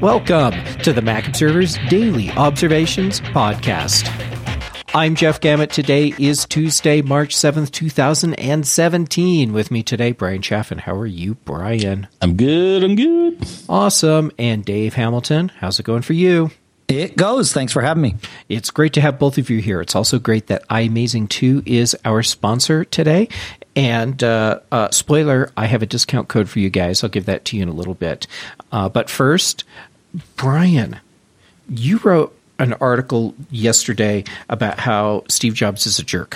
Welcome to the Mac Observer's Daily Observations Podcast. I'm Jeff Gamet. Today is Tuesday, March 7th, 2017. With me today, Brian Chaffin. How are you, Brian? I'm good. Awesome. And Dave Hamilton, how's it going for you? It goes. Thanks for having me. It's great to have both of you here. It's also great that iAmazing 2 is our sponsor today. And spoiler, I have a discount code for you guys. I'll give that to you in a little bit. But first, Brian, you wrote an article yesterday about how Steve Jobs is a jerk.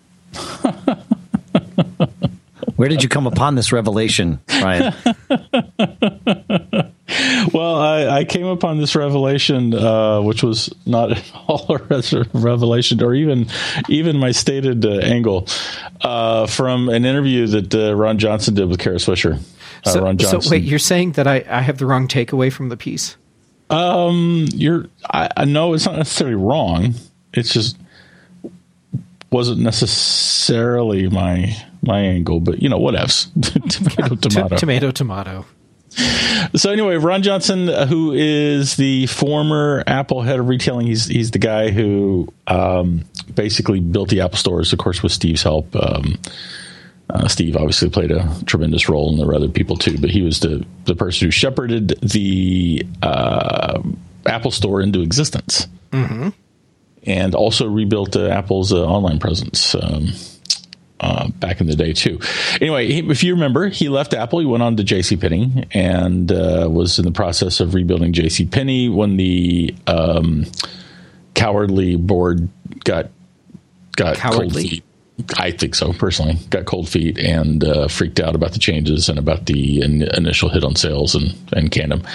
Where did you come upon this revelation, Brian? Well, I came upon this revelation, which was not at all a revelation, or even my stated angle, from an interview that Ron Johnson did with Kara Swisher. Ron Johnson. So wait, you're saying that I have the wrong takeaway from the piece? I know it's not necessarily wrong. It's just wasn't necessarily my angle, but whatevs. Tomato. So anyway, Ron Johnson, who is the former Apple head of retailing, he's the guy who basically built the Apple stores, of course, with Steve's help. Steve obviously played a tremendous role, and there were other people too, but he was the person who shepherded the Apple Store into existence, and also rebuilt Apple's online presence back in the day too. Anyway, if you remember, he left Apple. He went on to JCPenney and was in the process of rebuilding JCPenney when the cowardly board got cold feet. I think so, personally. Got cold feet and freaked out about the changes and about the initial hit on sales and canned them.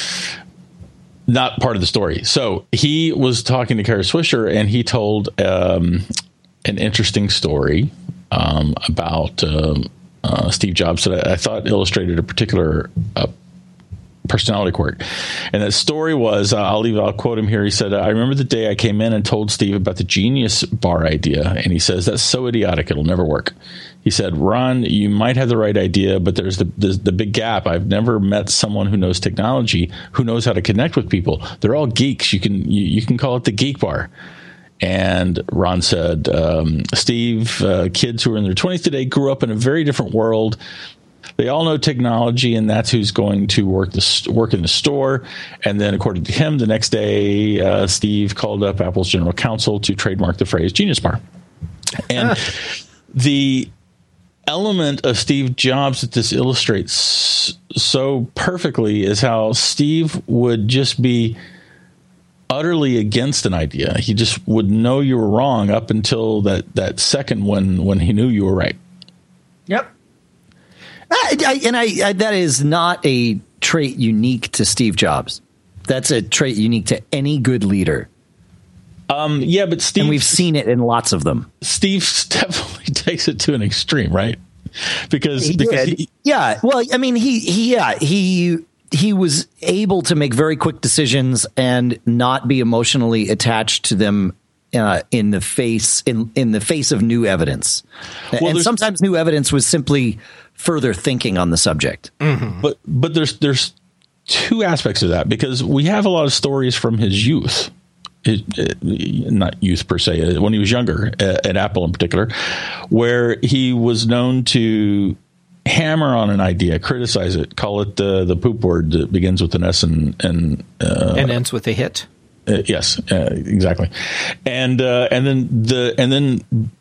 Not part of the story. So he was talking to Kara Swisher, and he told an interesting story about Steve Jobs that I thought illustrated a particular personality quirk. And that story was, I'll quote him here. He said, "I remember the day I came in and told Steve about the Genius Bar idea. And he says, that's so idiotic, it'll never work. He said, Ron, you might have the right idea, but there's the big gap. I've never met someone who knows technology, who knows how to connect with people. They're all geeks. You can call it the Geek Bar." And Ron said, Steve, kids who are in their 20s today grew up in a very different world. They all know technology, and that's who's going to work in the store. And then, according to him, the next day, Steve called up Apple's general counsel to trademark the phrase Genius Bar. And the element of Steve Jobs that this illustrates so perfectly is how Steve would just be utterly against an idea. He just would know you were wrong up until that second when he knew you were right. Yep. That is not a trait unique to Steve Jobs. That's a trait unique to any good leader. Yeah, but Steve, and we've seen it in lots of them. Steve definitely takes it to an extreme, right? Because yeah. Well, I mean, he was able to make very quick decisions and not be emotionally attached to them in the face of new evidence. Well, and sometimes new evidence was simply further thinking on the subject. Mm-hmm. But there's two aspects of that, because we have a lot of stories from his youth, not youth per se, when he was younger at Apple in particular, where he was known to hammer on an idea, criticize it, call it the poop word that begins with an S and ends with a hit. Yes, exactly. And then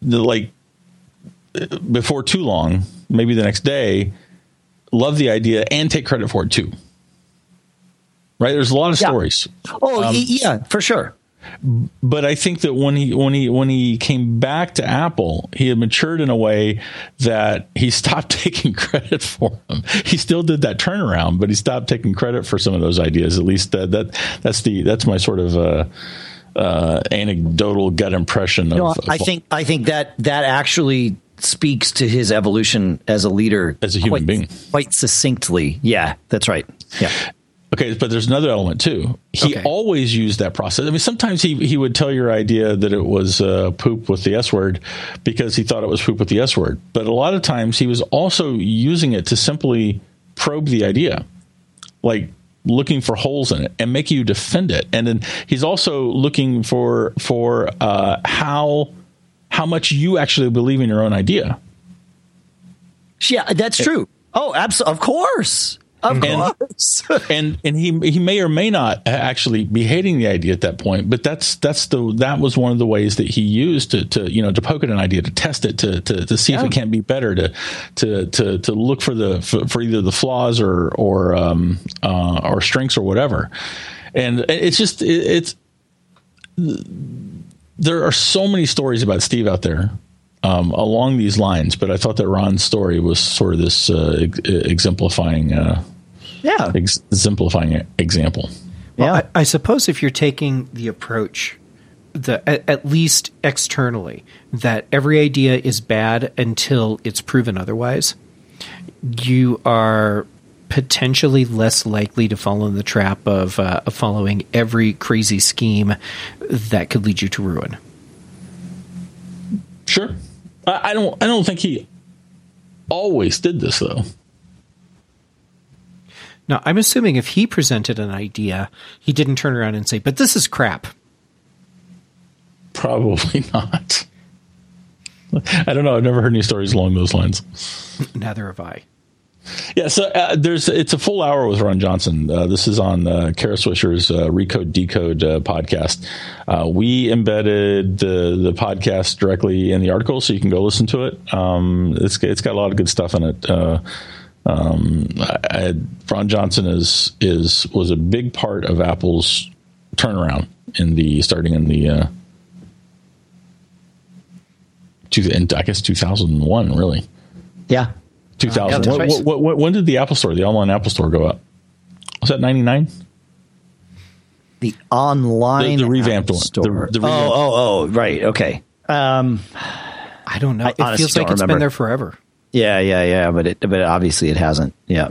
before too long, maybe the next day, love the idea and take credit for it too. Right? There's a lot of stories. Oh, yeah, for sure. But I think that when he came back to Apple, he had matured in a way that he stopped taking credit for them. He still did that turnaround, but he stopped taking credit for some of those ideas. At least that's my sort of anecdotal gut impression of. I think that actually speaks to his evolution as a leader, as a human being, quite succinctly. Yeah, that's right. Yeah. Okay, but there's another element too. He always used that process. I mean, sometimes he would tell your idea that it was poop with the S word because he thought it was poop with the S word. But a lot of times he was also using it to simply probe the idea. Like, looking for holes in it and making you defend it. And then he's also looking for how much you actually believe in your own idea. Yeah, that's true. Oh, absolutely. Of course. Of course. and he may or may not actually be hating the idea at that point, but that was one of the ways that he used to poke at an idea, to test it, to see if it can't be better, to look for either the flaws or strengths or whatever. And there are so many stories about Steve out there along these lines, but I thought that Ron's story was sort of this exemplifying example. Well, I suppose if you're taking the approach, at least externally, that every idea is bad until it's proven otherwise, you are potentially less likely to fall in the trap of following every crazy scheme that could lead you to ruin. Sure. I don't think he always did this, though. Now, I'm assuming if he presented an idea, he didn't turn around and say, but this is crap. Probably not. I don't know. I've never heard any stories along those lines. Neither have I. Yeah, so it's a full hour with Ron Johnson. This is on Kara Swisher's Recode Decode podcast. We embedded the podcast directly in the article, so you can go listen to it. It's got a lot of good stuff in it. Ron Johnson was a big part of Apple's turnaround starting in the I guess 2001, really. Yeah. 2000. Yeah, right. When did the online Apple Store go up? Was that 99? The online the revamped one. Store. Right. Okay. I don't know. It feels like it's been there forever. Yeah. But obviously it hasn't. Yeah.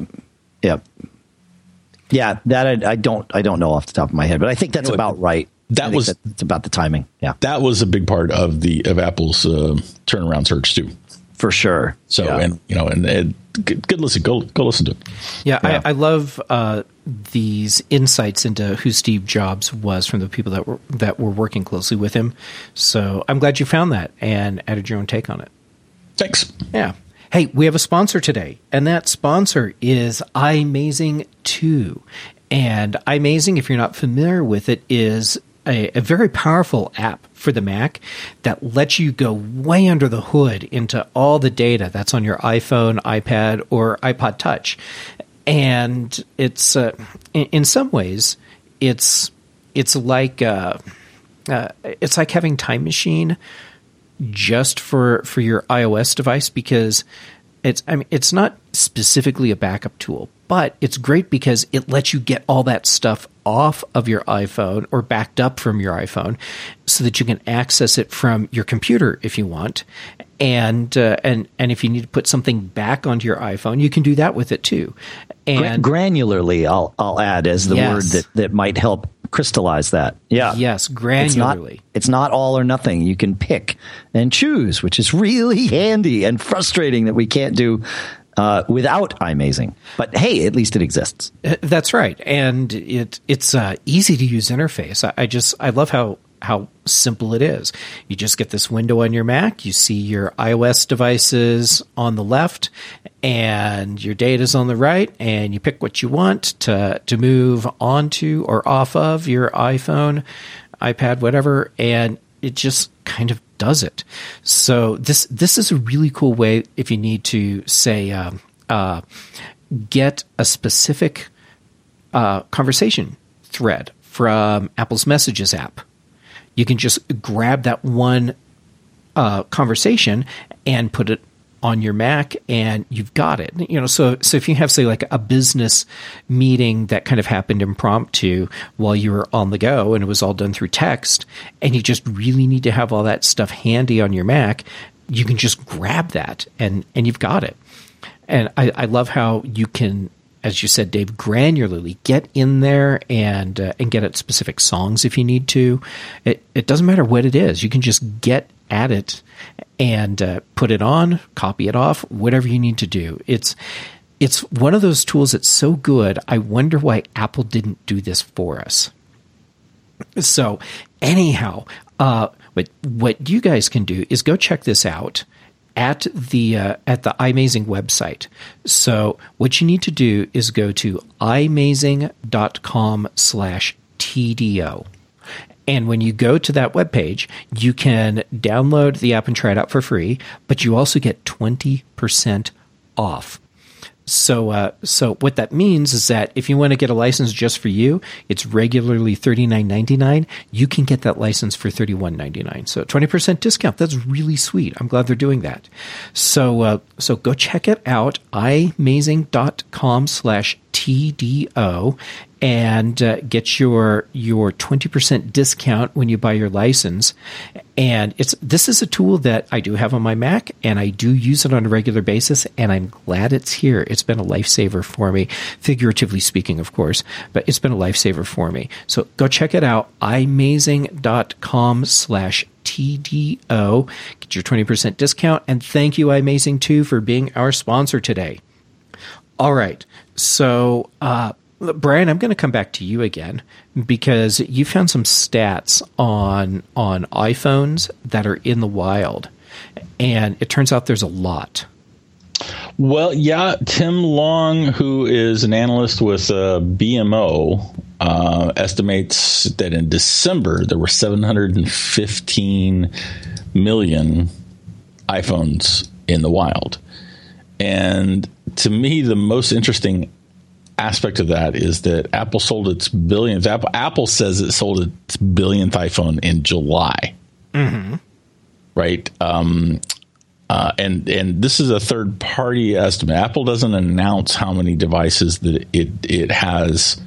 That I don't know off the top of my head, but I think that's about right. It's about the timing. Yeah. That was a big part of Apple's turnaround search too. For sure. So, and good listen. Go listen to it. Yeah. I love these insights into who Steve Jobs was from the people that were working closely with him. So I'm glad you found that and added your own take on it. Thanks. Yeah. Hey, we have a sponsor today, and that sponsor is iMazing 2. And iMazing, if you're not familiar with it, is a very powerful app for the Mac that lets you go way under the hood into all the data that's on your iPhone, iPad, or iPod Touch. And it's in some ways it's like having Time Machine just for your iOS device, because it's not specifically a backup tool, but it's great because it lets you get all that stuff off of your iPhone or backed up from your iPhone so that you can access it from your computer if you want. And if you need to put something back onto your iPhone, you can do that with it too. And granularly, I'll add as the word that might help crystallize that. Yeah. Yes, granularly. It's not all or nothing. You can pick and choose, which is really handy and frustrating that we can't do without iMazing. But hey, at least it exists. That's right. And it's easy to use interface. I love how simple it is. You just get this window on your Mac, you see your iOS devices on the left and your data's on the right, and you pick what you want to move onto or off of your iPhone, iPad, whatever, and it just kind of does it. So this is a really cool way if you need to say get a specific conversation thread from Apple's Messages app. You can just grab that one conversation and put it on your Mac, and you've got it. So if you have, say, like a business meeting that kind of happened impromptu while you were on the go, and it was all done through text, and you just really need to have all that stuff handy on your Mac, you can just grab that, and you've got it. And I love how you can, as you said, Dave, granularly get in there and get at specific songs if you need to. It doesn't matter what it is. You can just get at it and put it on, copy it off, whatever you need to do. it's one of those tools that's so good. I wonder why Apple didn't do this for us. So anyhow, what you guys can do is go check this out at the iMazing website. So what you need to do is go to imazing.com/TDO. And when you go to that webpage, you can download the app and try it out for free, but you also get 20% off. So what that means is that if you want to get a license just for you, it's regularly $39.99. You can get that license for $31.99. So 20% discount. That's really sweet. I'm glad they're doing that. So go check it out. imazing.com/TDO and get your 20% discount when you buy your license. And this is a tool that I do have on my Mac, and I do use it on a regular basis, and I'm glad it's here. It's been a lifesaver for me, figuratively speaking, of course, but it's been a lifesaver for me. So go check it out, imazing.com/TDO. Get your 20% discount, and thank you, iMazing, too, for being our sponsor today. All right, so Brian, I'm going to come back to you again because you found some stats on iPhones that are in the wild, and it turns out there's a lot. Well, yeah, Tim Long, who is an analyst with BMO, estimates that in December there were 715 million iPhones in the wild. And to me, the most interesting aspect of that is that Apple sold its billionth. Apple says it sold its billionth iPhone in July. Mm-hmm. Right. And this is a third party estimate. Apple doesn't announce how many devices that it has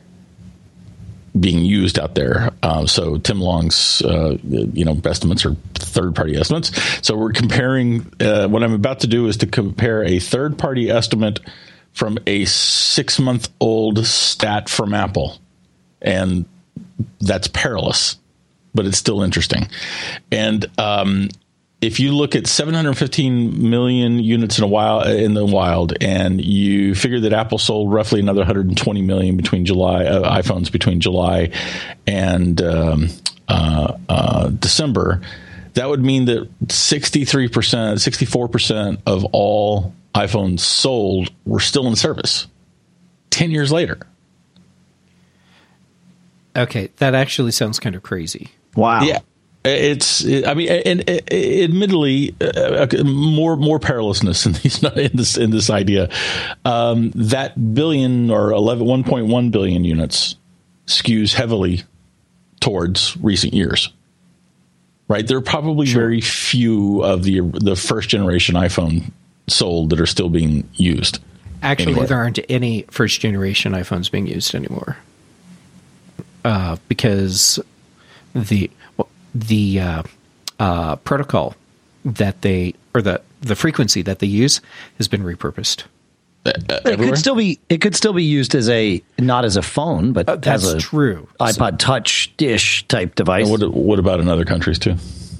being used out there. So Tim Long's estimates are third party estimates. So we're comparing. What I'm about to do is to compare a third party estimate from a 6-month-old stat from Apple. And that's perilous, but it's still interesting. And if you look at 715 million units in the wild, and you figure that Apple sold roughly another 120 million between iPhones between July and December, that would mean that 64% of all iPhones sold were still in service 10 years later. Okay, that actually sounds kind of crazy. Wow. Yeah. Admittedly, more perilousness in this idea. That billion or 1.1 billion units skews heavily towards recent years. Right, there are probably very few of the first generation iPhone sold that are still being used. Actually, anywhere. There aren't any first generation iPhones being used anymore because the protocol that the frequency that they use has been repurposed. It could still be used as not as a phone, but that's as a true iPod Touch dish type device. What about in other countries too?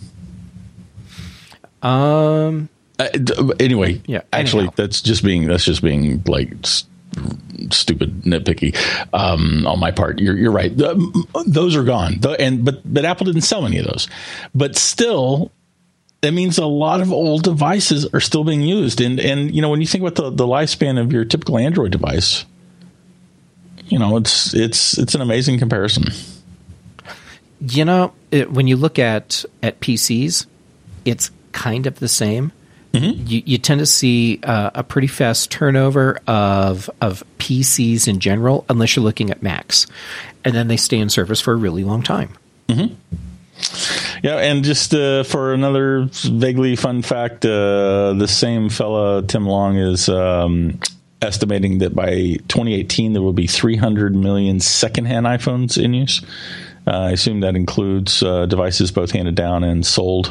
Anyway, yeah. Actually, that's just being like stupid nitpicky on my part. You're right. Those are gone. But Apple didn't sell any of those. But still, that means a lot of old devices are still being used. And when you think about the lifespan of your typical Android device, it's an amazing comparison. When you look at PCs, it's kind of the same. Mm-hmm. You tend to see a pretty fast turnover of PCs in general, unless you're looking at Macs, and then they stay in service for a really long time. Mm-hmm. Yeah, and just for another vaguely fun fact, the same fella, Tim Long, is estimating that by 2018 there will be 300 million secondhand iPhones in use. I assume that includes devices both handed down and sold.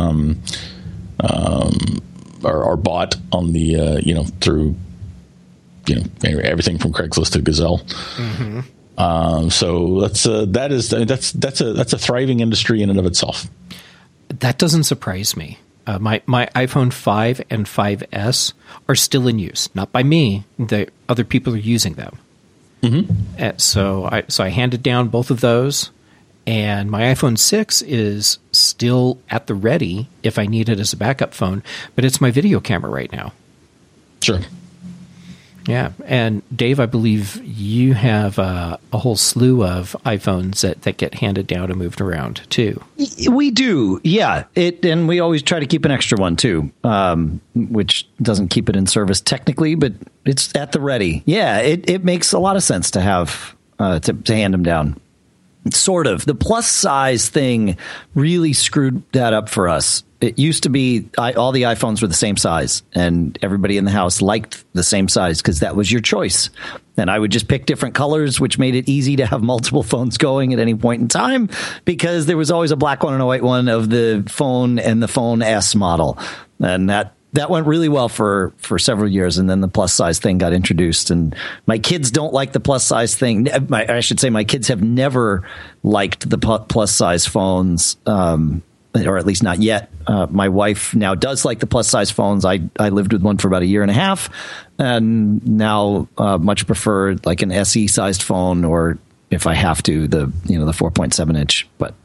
Are bought on the through everything from Craigslist to Gazelle. Mm-hmm. So that's a thriving industry in and of itself. That doesn't surprise me. My iPhone 5 and 5S are still in use, not by me. The other people are using them. Mm-hmm. So I handed down both of those, and my iPhone 6 is still at the ready if I need it as a backup phone, but it's my video camera right now. Sure. Yeah, and Dave, I believe you have a whole slew of iPhones that get handed down and moved around too. We do, yeah. And we always try to keep an extra one too, which doesn't keep it in service technically, but it's at the ready. Yeah, it makes a lot of sense to have to hand them down. Sort of. The plus size thing really screwed that up for us. It used to be all the iPhones were the same size, and everybody in the house liked the same size because that was your choice. And I would just pick different colors, which made it easy to have multiple phones going at any point in time because there was always a black one and a white one of the phone and the Phone S model. And that went really well for several years, and then the plus size thing got introduced. And my kids don't like the plus size thing. I should say my kids have never liked the plus size phones, or at least not yet. My wife now does like the plus size phones. I lived with one for about a year and a half, and now much prefer like an SE sized phone, or if I have to, the 4.7 inch. But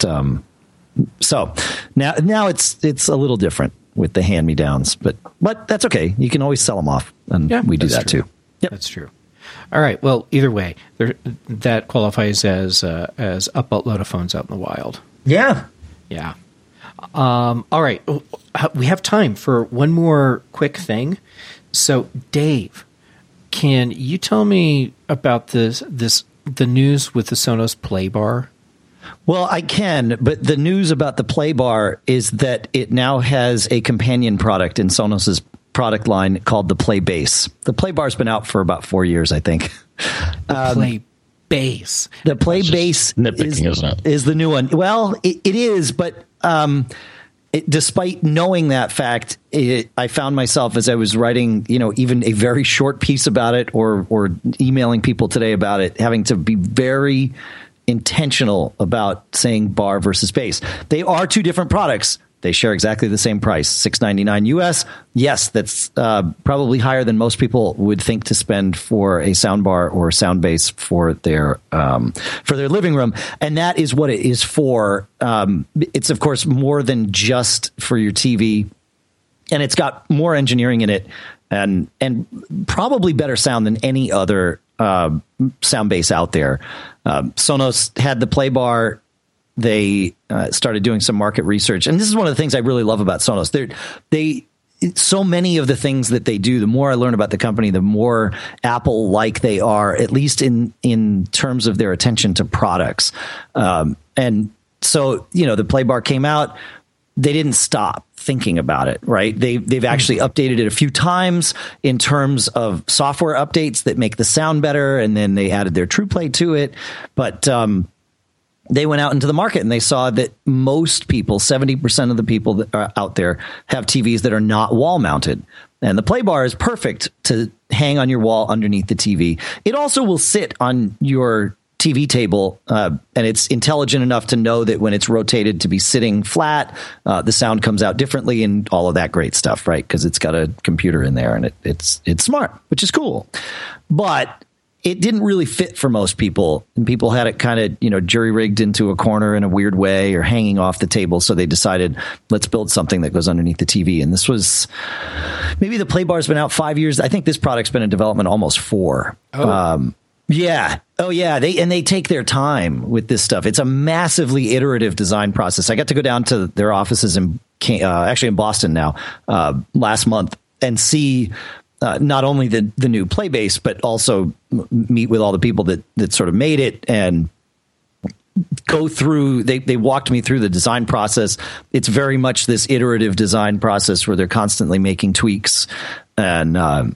so now it's a little different with the hand-me-downs, but that's okay. You can always sell them off, and we do that true. too. Yep. That's true. All right. Well, either way, that qualifies as a boatload of phones out in the wild. Yeah. Yeah. All right. We have time for one more quick thing. So, Dave, can you tell me about the news with the Sonos Play Bar? Well, I can, but the news about the Play Bar is that it now has a companion product in Sonos's product line called the Play Base. The Play Bar's been out for about 4 years, I think. Play Base. The Play Base is the new one. Well, it is, but despite knowing that fact, I found myself as I was writing, even a very short piece about it or emailing people today about it, having to be very intentional about saying bar versus base. They are two different products. They share exactly the same price, $699 US. Yes, that's probably higher than most people would think to spend for a sound bar or sound base for their living room, and that is what it is for. It's of course more than just for your TV, and it's got more engineering in it, and probably better sound than any other sound base out there. Sonos had the Play Bar. They started doing some market research, and this is one of the things I really love about Sonos. So many of the things that they do, the more I learn about the company, the more Apple-like they are, at least in terms of their attention to products. And so, the Play Bar came out. They didn't stop thinking about it, right? They've actually updated it a few times in terms of software updates that make the sound better, and then they added their TruePlay to it. But they went out into the market and they saw that most people, 70% of the people that are out there, have TVs that are not wall mounted. And the Play Bar is perfect to hang on your wall underneath the TV. It also will sit on your TV table, and it's intelligent enough to know that when it's rotated to be sitting flat, the sound comes out differently and all of that great stuff, right? Because it's got a computer in there, and it's smart, which is cool. But it didn't really fit for most people, and people had it kind of, jury rigged into a corner in a weird way or hanging off the table. So they decided, let's build something that goes underneath the TV. And this was maybe the Play Bar's been out 5 years. I think this product's been in development almost 4. Oh. Yeah. Oh, yeah. They take their time with this stuff. It's a massively iterative design process. I got to go down to their offices actually in Boston now, last month, and see not only the new Play Base, but also meet with all the people that sort of made it and go through. They walked me through the design process. It's very much this iterative design process where they're constantly making tweaks, and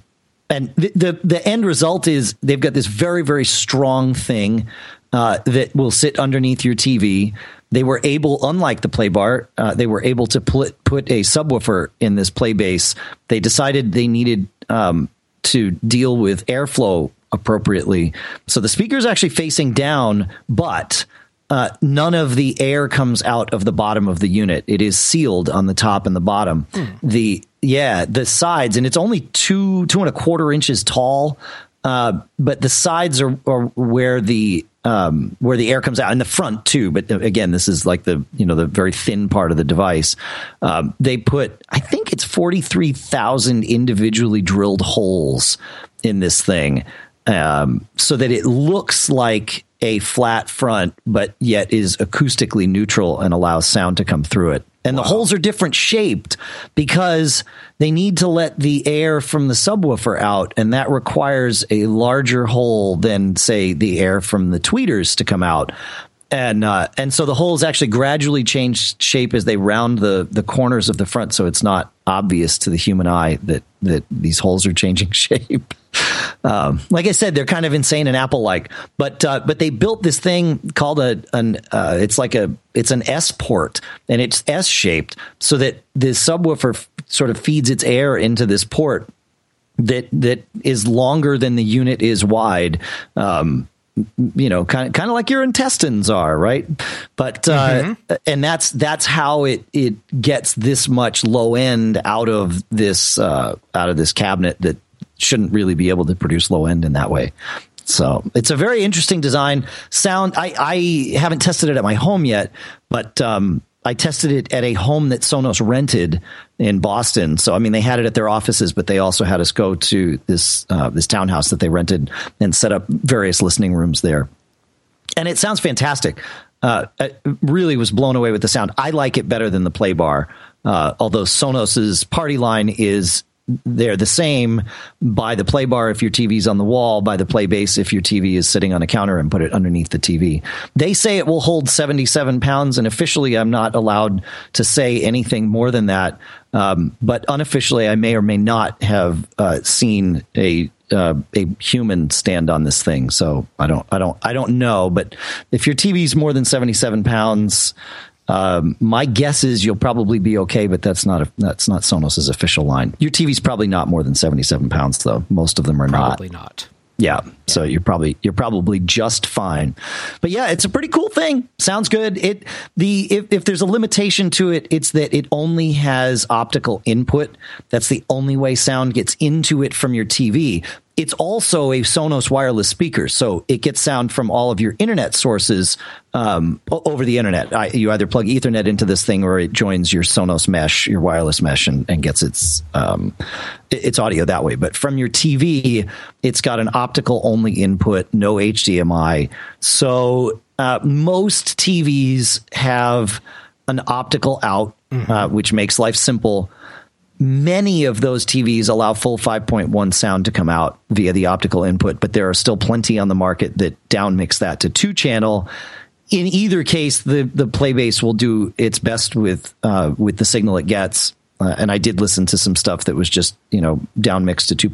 the end result is they've got this very, very strong thing that will sit underneath your TV. They were able, unlike the Play Bar, they were able to put a subwoofer in this Play Base. They decided they needed to deal with airflow appropriately. So the speaker is actually facing down, but none of the air comes out of the bottom of the unit. It is sealed on the top and the bottom. The sides, and it's only 2.25 inches tall. But the sides are where the air comes out, and the front too. But again, this is like the very thin part of the device. They put, I think it's 43,000 individually drilled holes in this thing, so that it looks like a flat front, but yet is acoustically neutral and allows sound to come through it. And the holes are different shaped because they need to let the air from the subwoofer out, and that requires a larger hole than, say, the air from the tweeters to come out. And so the holes actually gradually change shape as they round the corners of the front, so it's not obvious to the human eye that these holes are changing shape. Like I said, they're kind of insane and Apple-like, but they built this thing called it's an S port, and it's S shaped so that the subwoofer sort of feeds its air into this port that is longer than the unit is wide. Kind of like your intestines are, right? But and that's how it gets this much low end out of this cabinet that shouldn't really be able to produce low end in that way. So it's a very interesting design. Sound, I haven't tested it at my home yet, but I tested it at a home that Sonos rented in Boston. So, I mean, they had it at their offices, but they also had us go to this townhouse that they rented and set up various listening rooms there. And it sounds fantastic. I really was blown away with the sound. I like it better than the Play Bar, although Sonos's Party line is they're the same. Buy the Play Bar if your TV's on the wall, buy the Play Base if your TV is sitting on a counter, and put it underneath the TV. They say it will hold 77 pounds, and officially I'm not allowed to say anything more than that. But unofficially, I may or may not have seen a human stand on this thing. So I don't know. But if your TV's more than 77 pounds, my guess is you'll probably be okay, but that's not Sonos's official line. Your TV's probably not more than 77 pounds, though. Most of them are probably not. Yeah, so you're probably just fine. But yeah, it's a pretty cool thing. Sounds good. If there's a limitation to it, it's that it only has optical input. That's the only way sound gets into it from your TV. It's also a Sonos wireless speaker, so it gets sound from all of your internet sources over the internet. You either plug Ethernet into this thing, or it joins your Sonos mesh, your wireless mesh, and gets its audio that way. But from your TV, it's got an optical only input, no HDMI. So most TVs have an optical out, which makes life simple. Many of those TVs allow full 5.1 sound to come out via the optical input, but there are still plenty on the market that downmix that to 2-channel. In either case, the Playbase will do its best with the signal it gets. And I did listen to some stuff that was just downmixed to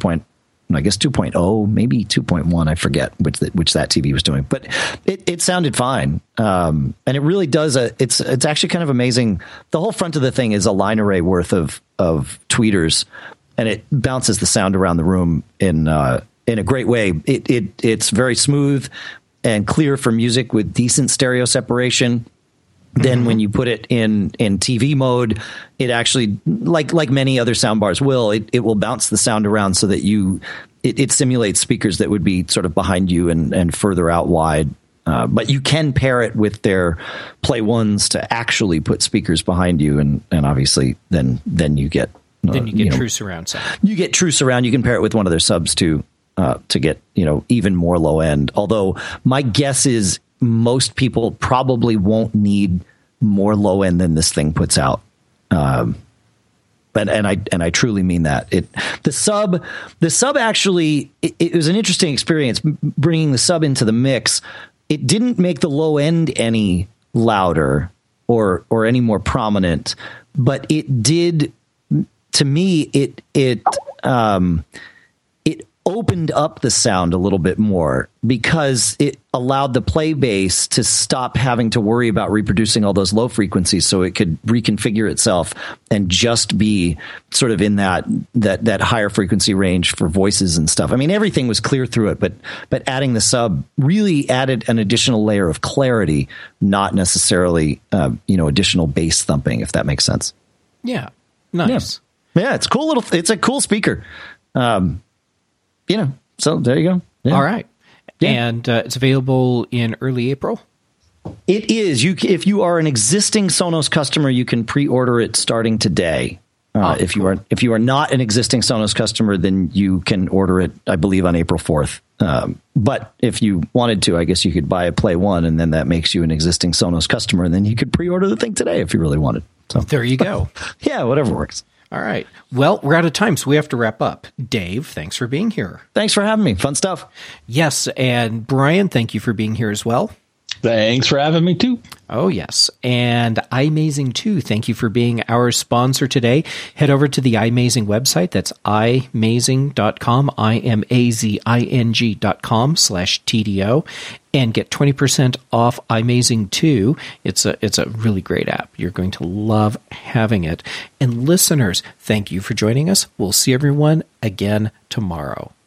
2.0, maybe 2.1. I forget which that TV was doing, but it sounded fine. And it really does. It's actually kind of amazing. The whole front of the thing is a line array worth of tweeters, and it bounces the sound around the room in a great way. It's very smooth and clear for music with decent stereo separation. Then when you put it in TV mode, it actually, like many other soundbars will, it will bounce the sound around so that it simulates speakers that would be sort of behind you and further out wide. But you can pair it with their Play Ones to actually put speakers behind you, and obviously then you get true surround sound. You get true surround. You can pair it with one of their subs to get even more low end. Although my guess is most people probably won't need more low end than this thing puts out. And I truly mean that. The sub actually, it was an interesting experience bringing the sub into the mix. It didn't make the low end any louder or any more prominent, but it did, to me, it opened up the sound a little bit more because it allowed the play bass to stop having to worry about reproducing all those low frequencies, so it could reconfigure itself and just be sort of in that higher frequency range for voices and stuff. I mean, everything was clear through it, but adding the sub really added an additional layer of clarity, not necessarily additional bass thumping, if that makes sense. Yeah, nice. Yeah, it's cool it's a cool speaker. So there you go. Yeah. All right. Yeah. And it's available in early April? It is. If you are an existing Sonos customer, you can pre-order it starting today. If you are not an existing Sonos customer, then you can order it, I believe, on April 4th. But if you wanted to, I guess you could buy a Play 1, and then that makes you an existing Sonos customer, and then you could pre-order the thing today if you really wanted. So there you go. Yeah, whatever works. All right. Well, we're out of time, so we have to wrap up. Dave, thanks for being here. Thanks for having me. Fun stuff. Yes, and Brian, thank you for being here as well. Thanks for having me, too. Oh, yes. And iMazing, too. Thank you for being our sponsor today. Head over to the iMazing website. That's imazing.com, imazing.com/TDO, and get 20% off iMazing 2. It's a really great app. You're going to love having it. And listeners, thank you for joining us. We'll see everyone again tomorrow.